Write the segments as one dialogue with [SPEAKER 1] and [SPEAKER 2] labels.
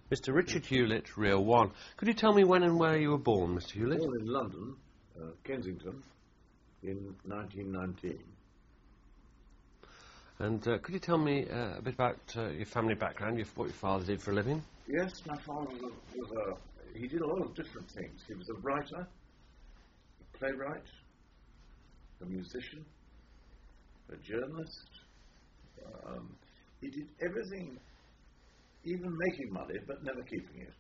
[SPEAKER 1] Mr. Richard Hewlett, Reel 1. Could you tell me when and where you were born, Mr. Hewlett?
[SPEAKER 2] Born in London, Kensington, in 1919.
[SPEAKER 1] And could you tell me a bit about your family background, what your father did for a living?
[SPEAKER 2] Yes, my father he did a lot of different things. He was a writer, a playwright, a musician, a journalist. He did everything, even making money, but never keeping it.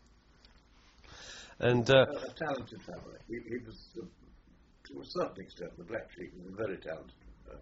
[SPEAKER 1] And
[SPEAKER 2] a talented family. He was, to a certain extent, the black sheep. He was very talented.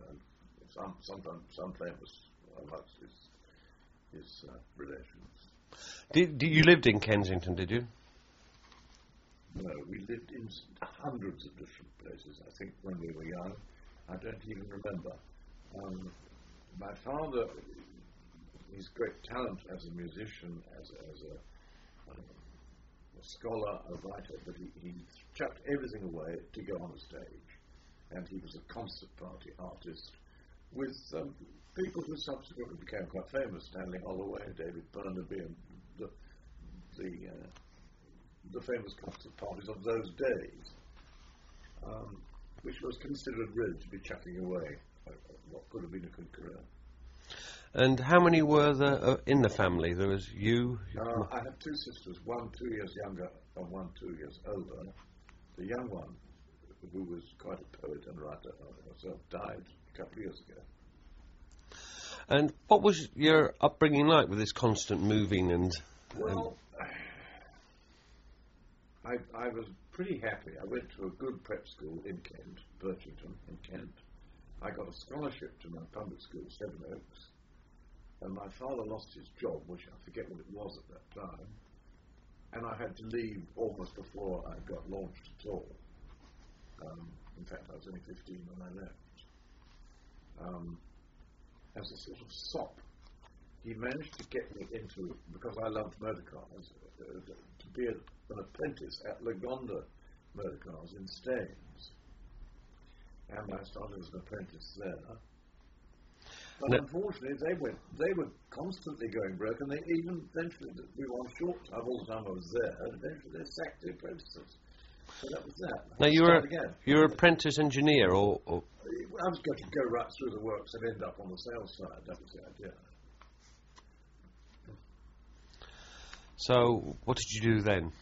[SPEAKER 2] Some famous amongst his relations.
[SPEAKER 1] Did you lived in Kensington, did you?
[SPEAKER 2] No, we lived in hundreds of different places. I think when we were young, I don't even remember. My father, his great talent as a musician, as a scholar, a writer, but he chucked everything away to go on a stage, and he was a concert party artist with people who subsequently became quite famous: Stanley Holloway, David Burnaby, and the famous concert parties of those days, which was considered really to be chucking away what could have been a good career.
[SPEAKER 1] And how many were there in the family? There was you.
[SPEAKER 2] I have two sisters, one 2 years younger and one 2 years older. The young one, who was quite a poet and writer herself, died a couple of years ago.
[SPEAKER 1] And what was your upbringing like with this constant moving and...
[SPEAKER 2] Well, I was pretty happy. I went to a good prep school in Kent, Birchington in Kent. I got a scholarship to my public school, Sevenoaks, and my father lost his job, which I forget what it was at that time, and I had to leave almost before I got launched at all. In fact, I was only 15 when I left. As a sort of sop, he managed to get me into, because I loved motor cars, to be an apprentice at Lagonda Motor Cars in Staines. And I started as an apprentice there. But unfortunately, they were constantly going broke, and they even eventually, we were on short time all the time I was there, and eventually they sacked the apprentices. So that was that.
[SPEAKER 1] Now you were apprentice engineer, or
[SPEAKER 2] I was going to go right through the works and end up on the sales side. That was the idea.
[SPEAKER 1] So what did you do then?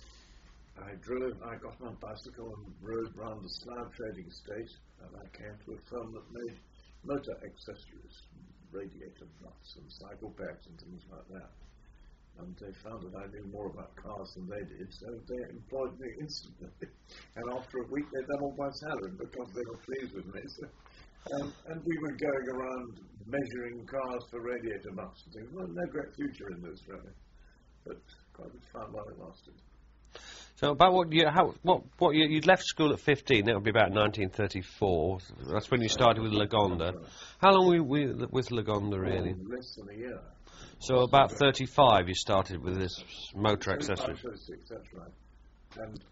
[SPEAKER 2] I got on a bicycle and rode round the Slough trading estate, and I came to a firm that made motor accessories, radiator nuts and cycle bags and things like that. And they found that I knew more about cars than they did, so they employed me instantly. And after a week, they doubled my salary because they were pleased with me. So, and we were going around measuring cars for radiator nuts and things. Well, no great future in this, really, but quite good fun while it lasted.
[SPEAKER 1] So about you'd left school at 15, that would be about 1934. That's when you started with Lagonda. How long were you with Lagonda, really?
[SPEAKER 2] Less than a year.
[SPEAKER 1] So about 35 you started with this motor accessories.
[SPEAKER 2] 36, that's right. And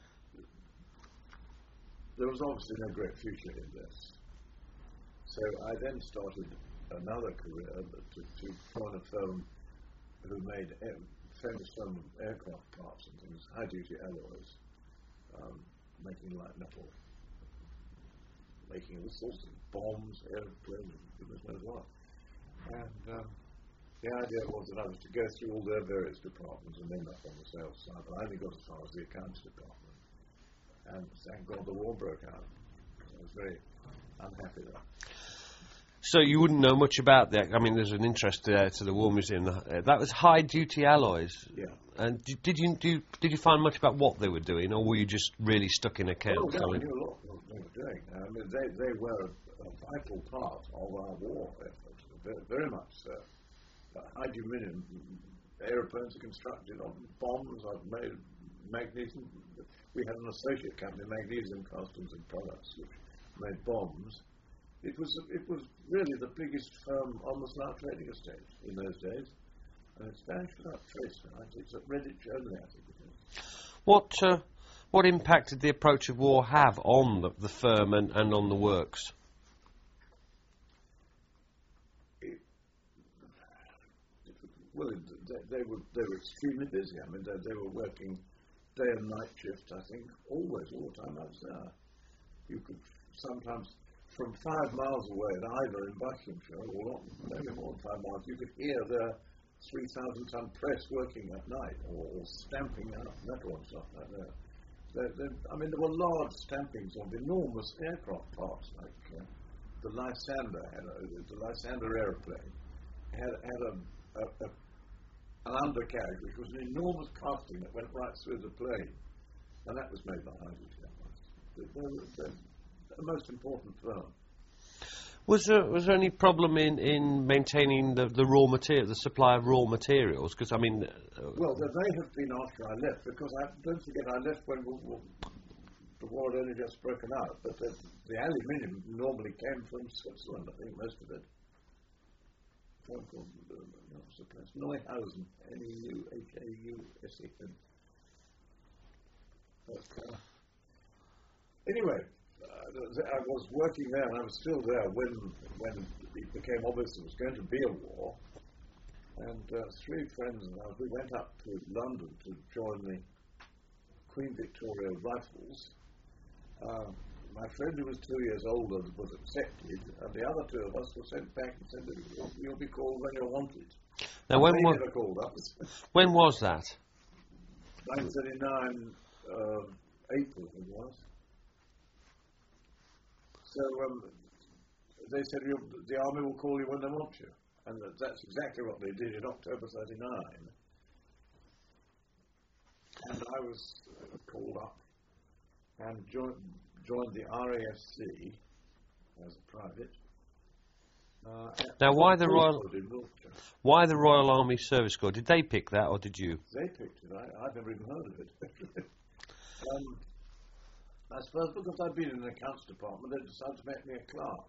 [SPEAKER 2] there was obviously no great future in this. So I then started another career to join a firm who made famous firm of aircraft parts and things, high-duty alloys, making light metal, making all sorts of bombs, airplanes, goodness knows what. And the idea was that I was to go through all their various departments and end up on the sales side, but I only got as far as the accounts department. And thank God the war broke out, because I was very unhappy there.
[SPEAKER 1] So you wouldn't know much about that. I mean, there's an interest there to the War Museum. That was high-duty alloys.
[SPEAKER 2] Yeah.
[SPEAKER 1] And did you find much about what they were doing, or were you just really stuck in accounts?
[SPEAKER 2] I knew a lot of what they were doing. I mean, they were a vital part of our war effort, very, very much so. Hydrogen aeroplanes are constructed on bombs. I've made magnesium. We had an associate company, Magnesium Castings and Products, which made bombs. It was really the biggest firm on the Slough trading estate in those days, and it's vanished without trace now. It's at Redditch only, I think it is.
[SPEAKER 1] What impact did the approach of war have on the firm and on the works?
[SPEAKER 2] they were extremely busy. I mean, they were working day and night shifts, I think, all the time I was there. You could sometimes, from 5 miles away at Ivor in Buckinghamshire, or maybe more than 5 miles, you could hear the 3,000-ton press working at night, or stamping out metal and stuff like that. I mean, there were large stampings of enormous aircraft parts, like the Lysander aeroplane had an undercarriage, which was an enormous casting that went right through the plane, and that was made by Hydrogen. They're the most important firm.
[SPEAKER 1] Was there any problem in maintaining the raw material, the supply of raw materials? Because I mean,
[SPEAKER 2] well, there may have been after I left, because don't forget I left when the war had only just broken out. But the aluminium normally came from Switzerland, I think most of it. What was the place? Neuhausen, Neuhausen. Anyway, I was working there, and I was still there when it became obvious there was going to be a war. And 3 friends and I, we went up to London to join the Queen Victoria Rifles. My friend who was 2 years older was accepted, and the other 2 of us were sent back and said that you'll be called when you're wanted.
[SPEAKER 1] Now, when
[SPEAKER 2] never called us.
[SPEAKER 1] When was that?
[SPEAKER 2] 1939, April it was. So they said the army will call you when they want you, and that's exactly what they did in October '39. And I was called up and joined the RAFC as a private.
[SPEAKER 1] Now, why the Royal Army Service Corps? Did they pick that, or did you?
[SPEAKER 2] They picked it. I've never even heard of it. I suppose because I'd been in the accounts department, they decided to make me a clerk.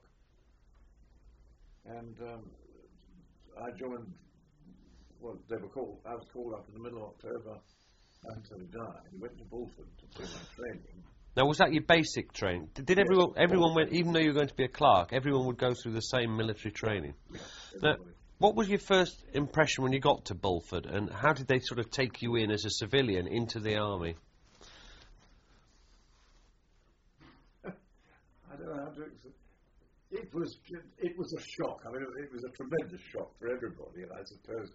[SPEAKER 2] And I joined. Well, I was called up in the middle of October 1939. Went to Bulford to do my training.
[SPEAKER 1] Now, was that your basic training? Did everyone went, even though you were going to be a clerk, everyone would go through the same military training? Now, what was your first impression when you got to Bulford, and how did they sort of take you in as a civilian into the army?
[SPEAKER 2] I don't know how to explain. It was a shock. I mean, it was a tremendous shock for everybody, and I suppose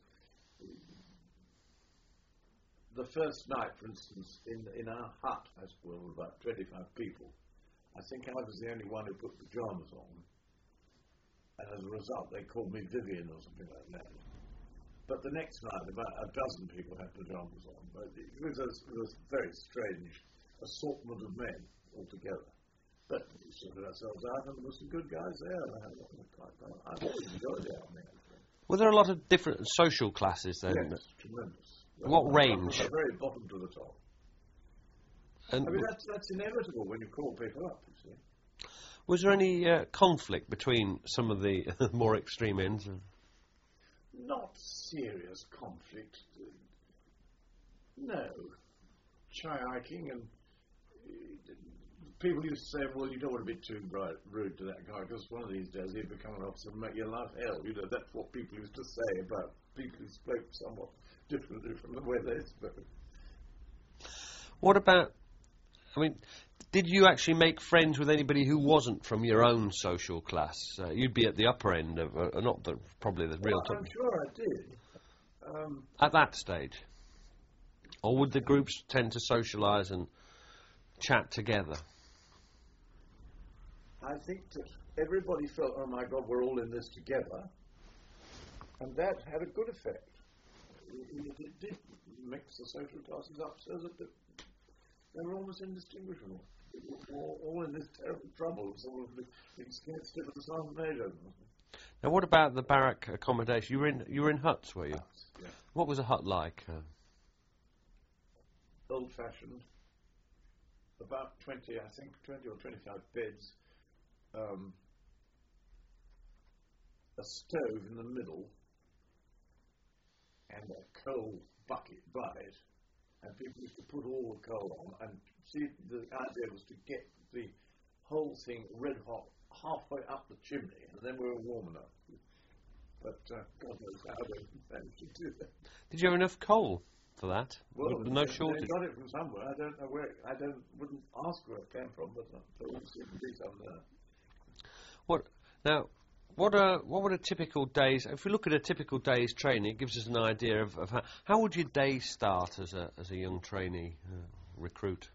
[SPEAKER 2] the first night, for instance, in our hut, I suppose, were about 25 people. I think I was the only one who put pyjamas on, and as a result, they called me Vivian or something like that. But the next night, about a dozen people had pyjamas on. But it was a very strange assortment of men altogether. But we sorted ourselves out, and there were some good guys there. I've always enjoyed the army.
[SPEAKER 1] Were there a lot of different social classes then?
[SPEAKER 2] Yes, tremendous.
[SPEAKER 1] What range?
[SPEAKER 2] From the very bottom to the top.
[SPEAKER 1] And
[SPEAKER 2] I mean, that's inevitable when you call people up, you see.
[SPEAKER 1] Was there any conflict between some of the more extreme ends?
[SPEAKER 2] Not serious conflict. No. Chai hiking, and people used to say, well, you don't want to be too rude to that guy, because one of these days he'd become an officer and make your life hell. You know, that's what people used to say about people who spoke somewhat differently from the way they spoke.
[SPEAKER 1] What about, I mean, did you actually make friends with anybody who wasn't from your own social class? You'd be at the upper end of, probably the real top.
[SPEAKER 2] I'm sure I did.
[SPEAKER 1] At that stage? Or would the groups tend to socialise and chat together?
[SPEAKER 2] I think that everybody felt, oh my God, we're all in this together. And that had a good effect. It did mix the social classes up so that they were almost indistinguishable. All in this terrible trouble, sort of being scared stiff of the Sergeant Major.
[SPEAKER 1] Now, what about the barrack accommodation? You were in huts, were you?
[SPEAKER 2] Huts, yeah.
[SPEAKER 1] What was a hut like?
[SPEAKER 2] Old-fashioned, about 20 or 25 beds, a stove in the middle, and a coal bucket by it, and people used to put all the coal on, and see, the idea was to get the whole thing red hot halfway up the chimney, and then we were warm enough. but God knows how they managed to do that.
[SPEAKER 1] Did you have enough coal for that?
[SPEAKER 2] Well,
[SPEAKER 1] No
[SPEAKER 2] they
[SPEAKER 1] shortage.
[SPEAKER 2] got it from somewhere. I don't know where. Wouldn't ask where it came from, but there would be some there.
[SPEAKER 1] What would a typical day's? If we look at a typical day's training, it gives us an idea of how would your day start as a young trainee recruit?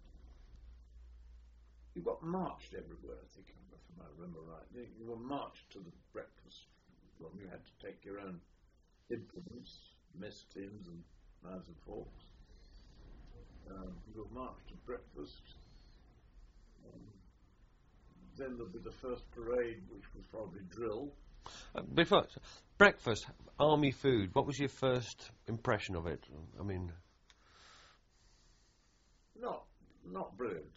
[SPEAKER 2] You got marched everywhere, I think, if I remember right. You were marched to the breakfast room. You had to take your own implements, mess tins and knives and forks. You were marched to breakfast. Then there'd be the first parade, which was probably drill.
[SPEAKER 1] Before breakfast, army food. What was your first impression of it? I mean,
[SPEAKER 2] not brilliant.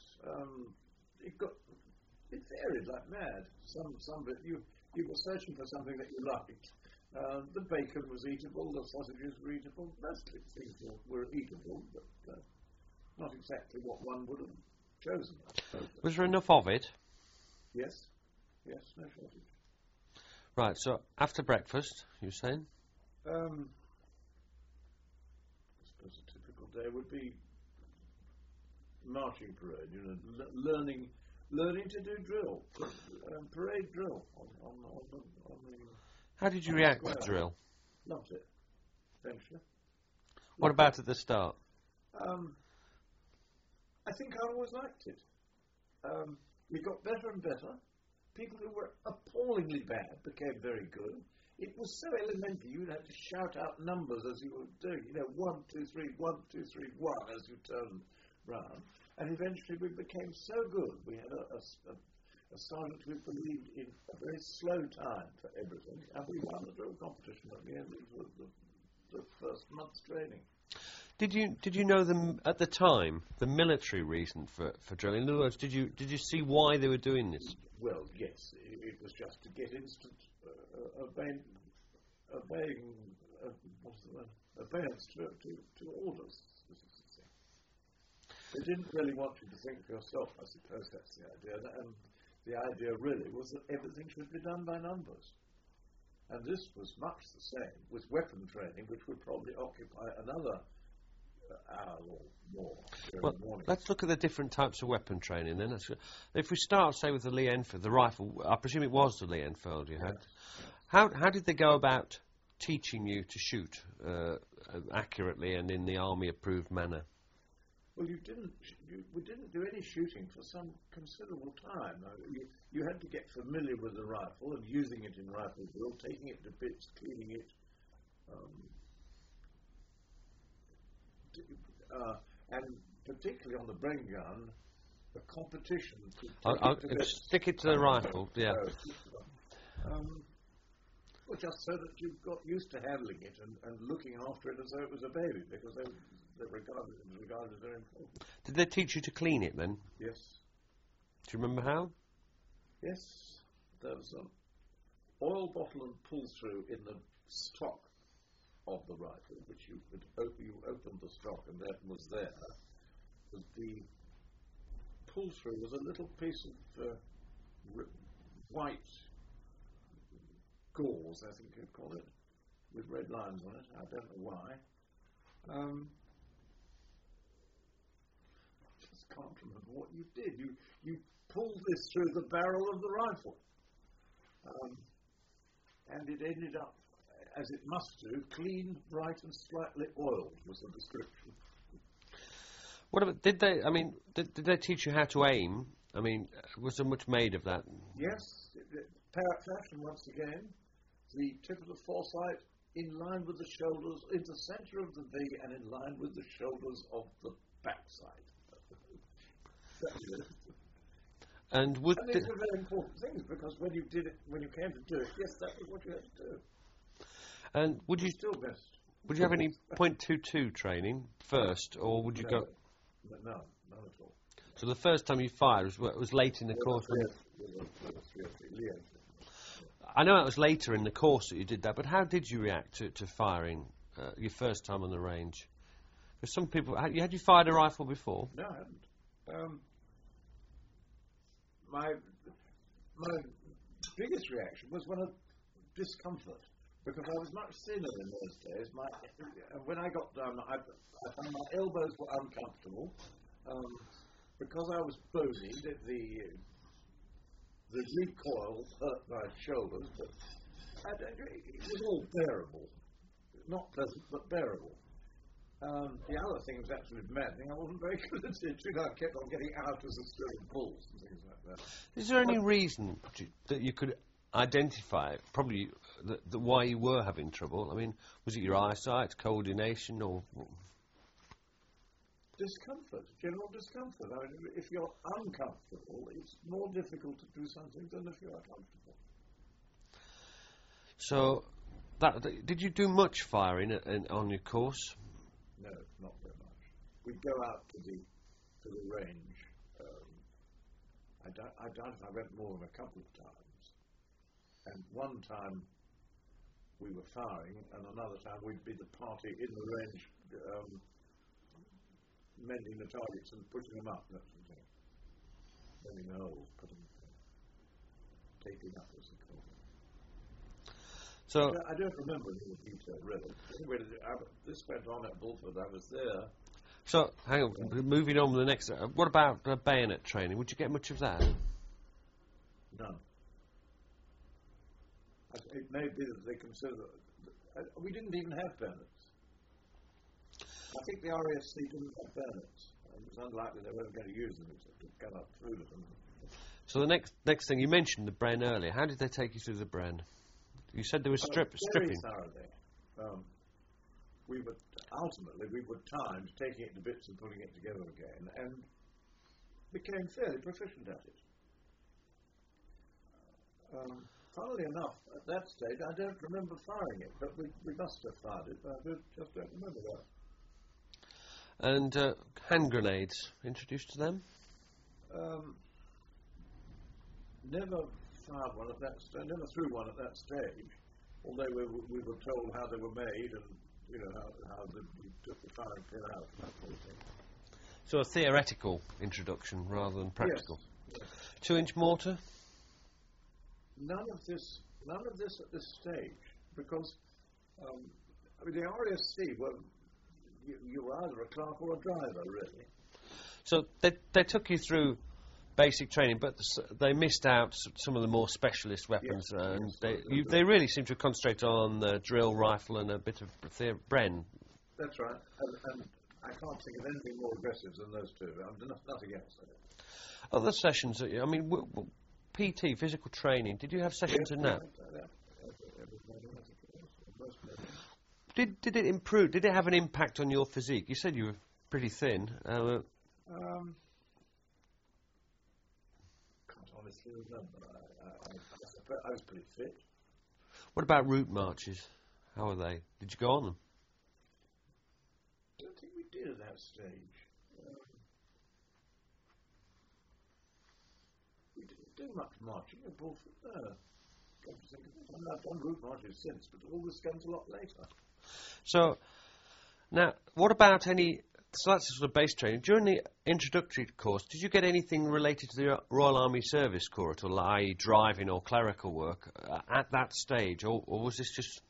[SPEAKER 2] It varied like mad. Some of it you were searching for something that you liked. The bacon was eatable, the sausages were eatable. Most things were eatable, but not exactly what one would have chosen.
[SPEAKER 1] Was there enough of it?
[SPEAKER 2] Yes, no shortage.
[SPEAKER 1] Right. So after breakfast, you were saying?
[SPEAKER 2] I suppose a typical day would be marching parade. You know, learning to do drill, parade drill on the.
[SPEAKER 1] How did you react to drill?
[SPEAKER 2] Loved it. Eventually.
[SPEAKER 1] What about at the start?
[SPEAKER 2] I think I always liked it. We got better and better. People who were appallingly bad became very good. It was so elementary. You'd have to shout out numbers as you were doing. You know, 1, 2, 3, 1, 2, 3, 1 as you turned round. And eventually we became so good. We had a sergeant who believed in a very slow time for everything. And we won the drill competition at the end of the first month's training.
[SPEAKER 1] Did you know them at the time, the military reason for drilling? In other words, did you see why they were doing this?
[SPEAKER 2] Well, yes, it was just to get instant obeyance to orders. They didn't really want you to think for yourself. I suppose that's the idea. And the idea really was that everything should be done by numbers. And this was much the same with weapon training, which would probably occupy another hour or more during the morning.
[SPEAKER 1] Let's look at the different types of weapon training then. If we start, say, with the Lee Enfield, the rifle, I presume it was the Lee Enfield you had. How did they go about teaching you to shoot accurately and in the army-approved manner?
[SPEAKER 2] Well, we didn't do any shooting for some considerable time. You had to get familiar with the rifle and using it in rifle drill, taking it to bits, cleaning it. And particularly on the Bren gun, the competition.
[SPEAKER 1] I'll stick it to the rifle, yeah.
[SPEAKER 2] Well, just so that you've got used to handling it and looking after it as though it was a baby, because they regarded it as very important.
[SPEAKER 1] Did they teach you to clean it then?
[SPEAKER 2] Yes.
[SPEAKER 1] Do you remember how?
[SPEAKER 2] Yes. There was an oil bottle and pull-through in the stock of the rifle, which you opened the stock and that was there. The pull-through was a little piece of white gauze, I think you'd call it, with red lines on it. I don't know why. I just can't remember what you did. You pulled this through the barrel of the rifle, and it ended up, as it must do, clean, bright, and slightly oiled was the description.
[SPEAKER 1] What about, did they teach you how to aim? I mean, was there much made of that?
[SPEAKER 2] Yes, parrot fashion once again. The tip of the foresight in line with the shoulders, in the centre of the V, and in line with the shoulders of the backside.
[SPEAKER 1] And
[SPEAKER 2] these were very important things, because when you came to do it, yes, that was what you had to do.
[SPEAKER 1] And would you
[SPEAKER 2] still best?
[SPEAKER 1] Would you have any .22 training first, or would you go?
[SPEAKER 2] No, none at all.
[SPEAKER 1] So the first time you fired was late in the course. I know it was later in the course that you did that, but how did you react to firing your first time on the range? Because some people had you fired a rifle before?
[SPEAKER 2] No, I hadn't. My biggest reaction was one of discomfort. because I was much thinner in those days. When I got down, I found my elbows were uncomfortable. Because I was bony, the recoil hurt my shoulders, but it was all bearable. Not pleasant, but bearable. The other thing was absolutely maddening. I wasn't very good at it. I kept on getting out as a string of bulls and things like that.
[SPEAKER 1] Is there any reason that you could identify, probably, why you were having trouble? I mean, was it your eyesight, coordination, or...
[SPEAKER 2] Discomfort, general discomfort. I mean, if you're uncomfortable, it's more difficult to do something than if you're comfortable.
[SPEAKER 1] So, did you do much firing on your course?
[SPEAKER 2] No, not very much. We'd go out to the range. I doubt if I went more than a couple of times. And one time we were firing, and another time we'd be the party in the range. Mending the targets and pushing them up, that sort of thing. Mending the holes, taping up, as they call it.
[SPEAKER 1] So
[SPEAKER 2] I don't remember any detail, really. Anyway, this went on at Bulford. I was there.
[SPEAKER 1] So, hang on, moving on to the next. What about bayonet training? Would you get much of that?
[SPEAKER 2] None. It may be that they consider... we didn't even have bayonets. I think the RASC didn't have bayonets. It was unlikely they were ever going to use them except to cut up through them.
[SPEAKER 1] So the next thing, you mentioned the Bren earlier. How did they take you through the Bren? You said there was stripping.
[SPEAKER 2] Very thoroughly. Ultimately, we were timed taking it to bits and putting it together again, and became fairly proficient at it. Funnily enough, at that stage, I don't remember firing it, but we must have fired it, but I just don't remember that.
[SPEAKER 1] And hand grenades, introduced to them?
[SPEAKER 2] Never fired one at that stage, never threw one at that stage, although we were told how they were made and, you know, how you took the firing pin out and that sort of thing.
[SPEAKER 1] So a theoretical introduction rather than practical.
[SPEAKER 2] Yes.
[SPEAKER 1] 2-inch mortar?
[SPEAKER 2] None of this at this stage, because the RASC were... You were either a clerk or a driver, really.
[SPEAKER 1] So they took you through basic training, but they missed out some of the more specialist weapons.
[SPEAKER 2] Yes,
[SPEAKER 1] and
[SPEAKER 2] yes,
[SPEAKER 1] they really seem to concentrate on the drill rifle and a bit of Bren.
[SPEAKER 2] That's right. And I can't think of anything more aggressive than those two. Nothing else.
[SPEAKER 1] Other sessions, I mean, PT, physical training, did you have sessions in that? Did it improve? Did it have an impact on your physique? You said you were pretty thin.
[SPEAKER 2] Can't honestly remember. I was pretty fit.
[SPEAKER 1] What about route marches? How are they? Did you go on them?
[SPEAKER 2] I don't think we did at that stage. We didn't do much marching at Bulford. No. I've done route marches since, but all this comes a lot later.
[SPEAKER 1] So, now, what about any... So that's sort of base training. During the introductory course, did you get anything related to the Royal Army Service Corps at all, i.e. driving or clerical work at that stage, or was this just...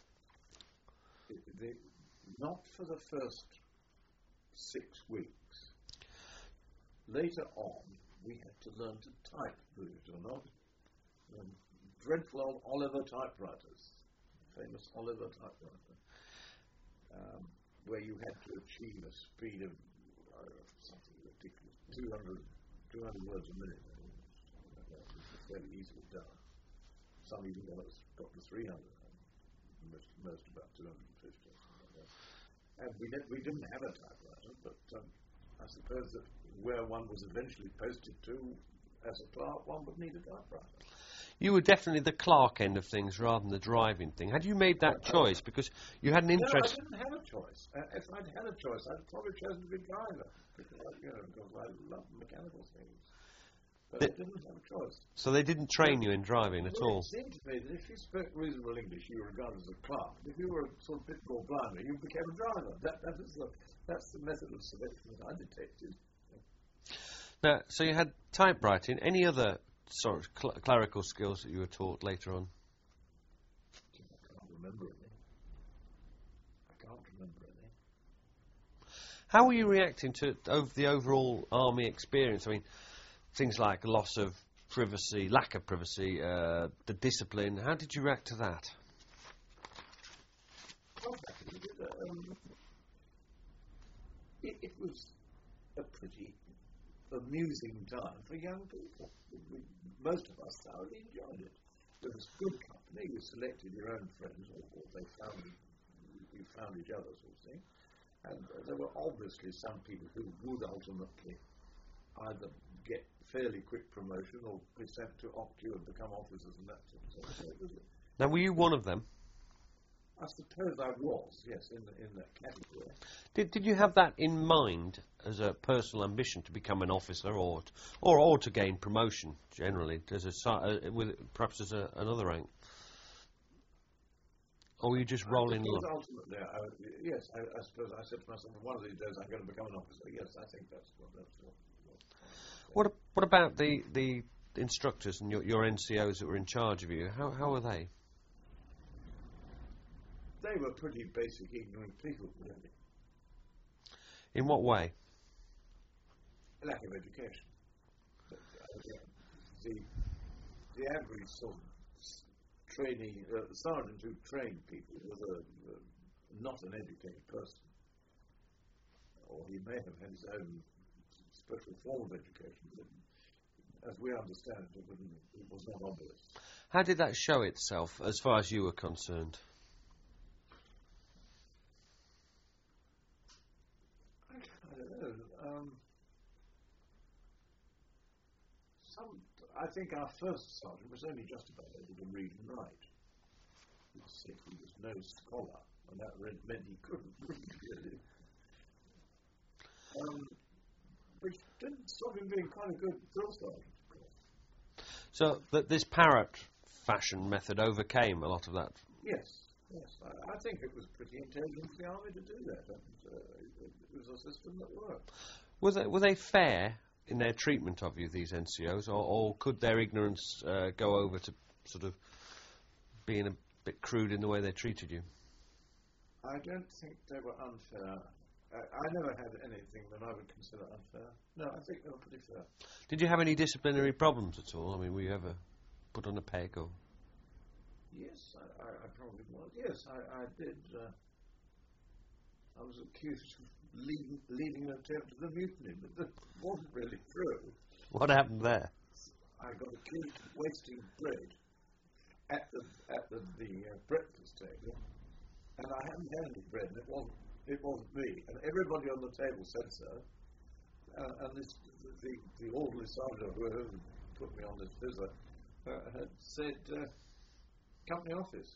[SPEAKER 2] Not for the first 6 weeks. Later on, we had to learn to type, believe it or not. Dreadful old Oliver typewriters, famous Oliver typewriter, where you had to achieve a speed of something ridiculous, 200 words a minute. It was fairly easily done. Some even got to 300, most about 250. And we didn't have a typewriter, but I suppose that where one was eventually posted to as a clerk, one would need a typewriter.
[SPEAKER 1] You were definitely the clerk end of things rather than the driving thing. Had you made that choice because you had an interest?
[SPEAKER 2] No, I didn't have a choice. If I'd had a choice, I'd probably chosen to be driver, because I love mechanical things. But I didn't have a choice.
[SPEAKER 1] So they didn't train you in driving at all?
[SPEAKER 2] It seemed to me that if you spoke reasonable English, you were regarded as a clerk. If you were a sort of bit more blinder, you became a driver. That's the method of selection that I detected.
[SPEAKER 1] Now, so you had typewriting. Any other sort of clerical skills that you were taught later on?
[SPEAKER 2] I can't remember any. I can't remember any.
[SPEAKER 1] How were you reacting to the overall army experience? I mean, things like loss of privacy, lack of privacy, the discipline. How did you react to that?
[SPEAKER 2] It was a pretty amusing time for young people. Most of us thoroughly enjoyed it. There was good company. You selected your own friends, or you found each other, sort of thing. And there were obviously some people who would ultimately either get fairly quick promotion or be sent to OCTU and become officers and that sort of thing.
[SPEAKER 1] Now, were you one of them?
[SPEAKER 2] I suppose I was, yes, in that category.
[SPEAKER 1] Did you have that in mind as a personal ambition to become an officer or to gain promotion generally, perhaps as another rank? Or were you just rolling along?
[SPEAKER 2] Ultimately, yes, I suppose I said to myself, one of these days I'm going to become an officer. Yes, I think that's what.
[SPEAKER 1] What about the instructors and your NCOs that were in charge of you? How were they?
[SPEAKER 2] They were pretty basic, ignorant people, really.
[SPEAKER 1] In what way?
[SPEAKER 2] Lack of education. The average sort of trainee, sergeant who trained people was not an educated person. Or he may have had his own special form of education, but as we understand it, it was not obvious.
[SPEAKER 1] How did that show itself, as far as you were concerned?
[SPEAKER 2] I think our first sergeant was only just about able to read and write. He said he was no scholar, and that meant he couldn't really. Which didn't stop him being quite a good drill sergeant, of course.
[SPEAKER 1] So this parrot fashion method overcame a lot of that?
[SPEAKER 2] Yes. I think it was pretty intelligent for the army to do that. It was a system that worked.
[SPEAKER 1] Were they fair in their treatment of you, these NCOs, or could their ignorance go over to sort of being a bit crude in the way they treated you?
[SPEAKER 2] I don't think they were unfair. I never had anything that I would consider unfair. No, I think they were pretty fair.
[SPEAKER 1] Did you have any disciplinary problems at all? I mean, were you ever put on a peg or?
[SPEAKER 2] Yes, I probably was. Yes, I did. I was accused of leading an attempt at a mutiny, but that wasn't really true.
[SPEAKER 1] What happened there?
[SPEAKER 2] I got accused of wasting bread at the breakfast table, and I hadn't had any bread, and it wasn't me, and everybody on the table said so. And the orderly sergeant who put me on this visit had said, company office,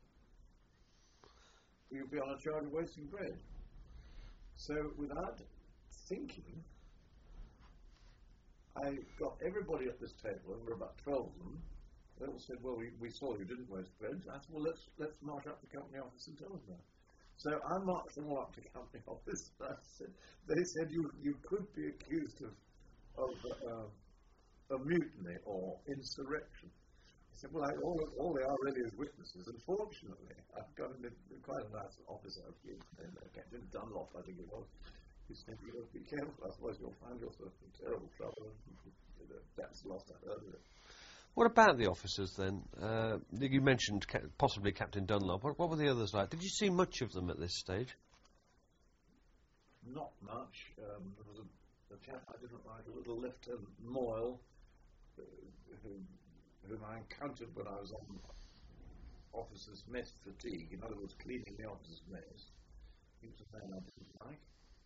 [SPEAKER 2] you'll be on a charge of wasting bread. So without thinking, I got everybody at this table, and there were about 12 of them. They all said, well, we saw you didn't waste bread. I said, well, let's march up to company office and tell them that. So I marched them all up to company office. They said you could be accused of a mutiny or insurrection. I said, well, all they are really is witnesses. Unfortunately, I've got quite a nice officer, Captain Dunlop, I think it was. He said, you got to be careful, otherwise you'll find yourself in terrible trouble. That's the last I heard of it.
[SPEAKER 1] What about the officers then? You mentioned possibly Captain Dunlop. What were the others like? Did you see much of them at this stage?
[SPEAKER 2] Not much. There was a chap I didn't like, a little Lieutenant Moyle, whom I encountered when I was on officers' mess fatigue, in other words, cleaning the officers' mess. He was a man I didn't like.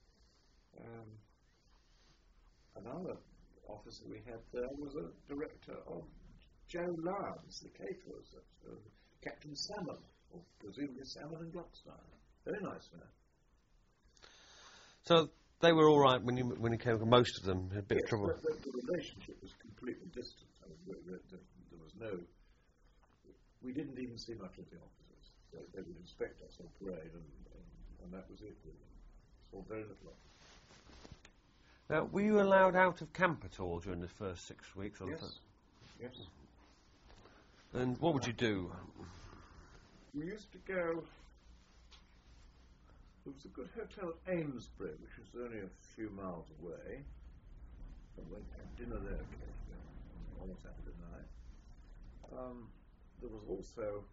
[SPEAKER 2] Another officer we had there was a director of Joe Lyons, the caterers, Captain Salmon, or presumably Salmon and Gluckstein. Very nice man.
[SPEAKER 1] So they were all right when you came. Most of them had a bit of trouble.
[SPEAKER 2] The relationship was completely distant. There was no. We didn't even see much of the officers. They would inspect us on parade, and that was it. Really. Saw very little of them.
[SPEAKER 1] Were you allowed out of camp at all during the first 6 weeks?
[SPEAKER 2] Yes.
[SPEAKER 1] And what would you do?
[SPEAKER 2] we used to go. There was a good hotel at Amesbury, which was only a few miles away. And went to have dinner there occasionally on a Saturday night. There was also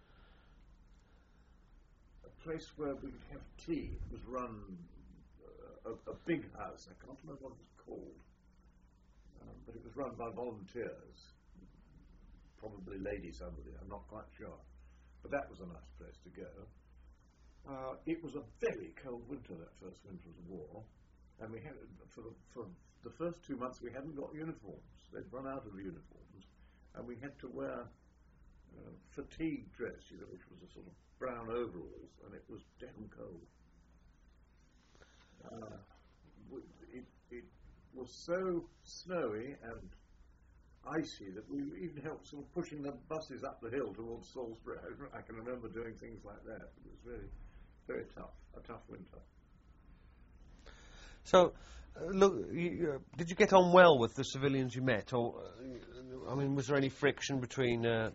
[SPEAKER 2] a place where we could have tea. It was run a big house. I can't remember what it was called, but it was run by volunteers, probably lady somebody. I'm not quite sure, but that was a nice place to go. It was a very cold winter, that first winter of the war, and we had for the first 2 months we hadn't got uniforms. They'd run out of uniforms, and we had to wear fatigue dress, which was a sort of brown overalls, and it was damn cold. It was so snowy and icy that we even helped sort of pushing the buses up the hill towards Salisbury. I can remember doing things like that. It was really very tough, a tough winter.
[SPEAKER 1] So, look, did you get on well with the civilians you met, or was there any friction between?
[SPEAKER 2] No.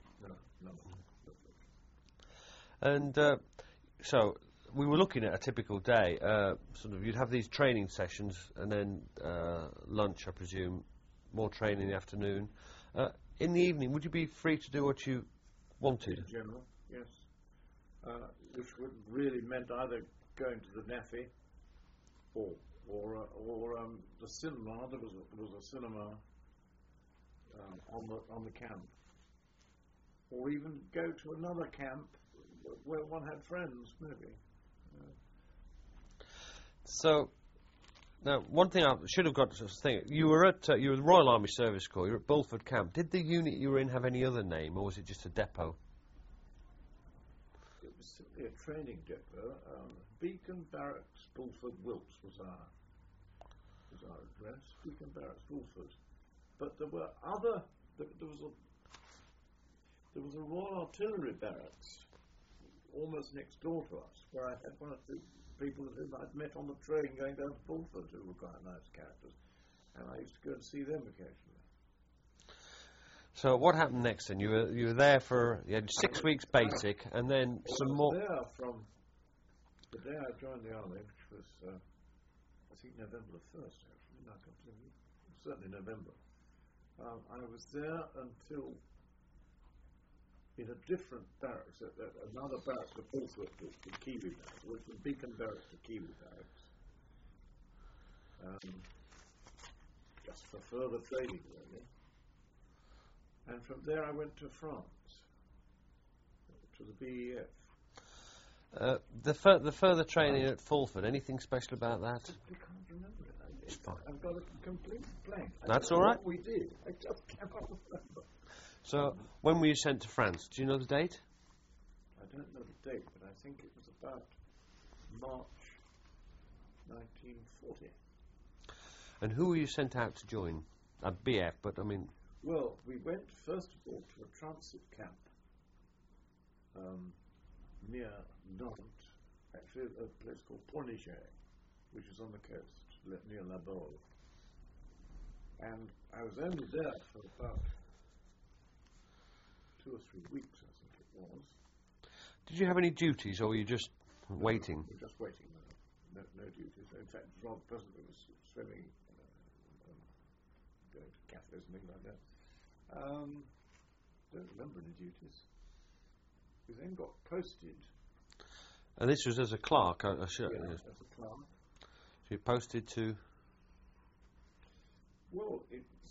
[SPEAKER 1] And so we were looking at a typical day. You'd have these training sessions, and then lunch, I presume, more training in the afternoon. In the evening, would you be free to do what you wanted?
[SPEAKER 2] In general, yes. Which would really meant either going to the NAFI or the cinema. There was a cinema on the camp, or even go to another camp where one had friends, maybe.
[SPEAKER 1] So, now one thing I should have got to think: you were the Royal Army Service Corps. You were at Bulford Camp. Did the unit you were in have any other name, or was it just a depot?
[SPEAKER 2] It was simply a training depot. Beacon Barracks, Bulford Wilts was our address. Beacon Barracks, Bulford. But there were other. There was a Royal Artillery Barracks almost next door to us, where I had one of the people whom I'd met on the train going down to Bulford, who were quite nice characters, and I used to go and see them occasionally.
[SPEAKER 1] So what happened next then? You were there you had 6 weeks basic, and then some more.
[SPEAKER 2] There from the day I joined the army, which was I think November the 1st, actually, certainly November. I was there until, in a different barracks, another barracks to Bulford, the Kiwi Barracks, which was Beacon Barracks to Kiwi Barracks. Just for further training, really. And from there I went to France, to the BEF.
[SPEAKER 1] The further training at Fulford, anything special about that?
[SPEAKER 2] I simply can't remember it. I've got a complete blank.
[SPEAKER 1] That's all right.
[SPEAKER 2] What we did, I just cannot remember.
[SPEAKER 1] So, when were you sent to France? Do you know the date?
[SPEAKER 2] I don't know the date, but I think it was about March 1940.
[SPEAKER 1] And who were you sent out to join? At BF, but I mean...
[SPEAKER 2] Well, we went first of all to a transit camp near Nantes, actually a place called Pornichet, which is on the coast, near La Baule. And I was only there for about 2 or 3 weeks, I think it was.
[SPEAKER 1] Did you have any duties, or were you just waiting?
[SPEAKER 2] We were just waiting, no duties. In fact, it was rather pleasant. It was swimming, going to cafes and things like that. Don't remember any duties. We then got posted.
[SPEAKER 1] And this was as a clerk,
[SPEAKER 2] Yeah, as a clerk.
[SPEAKER 1] So you posted to...
[SPEAKER 2] Well,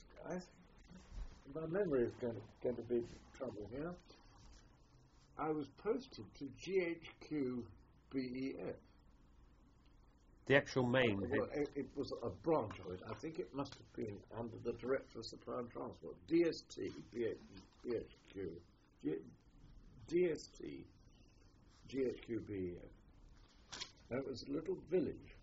[SPEAKER 2] my memory is going to be trouble here. I was posted to GHQ BEF.
[SPEAKER 1] The actual main...
[SPEAKER 2] Well, it was a branch of it. I think it must have been under the Director of Supply and Transport. DST, BHQ. DST, GHQ BEF. Now, it was a little village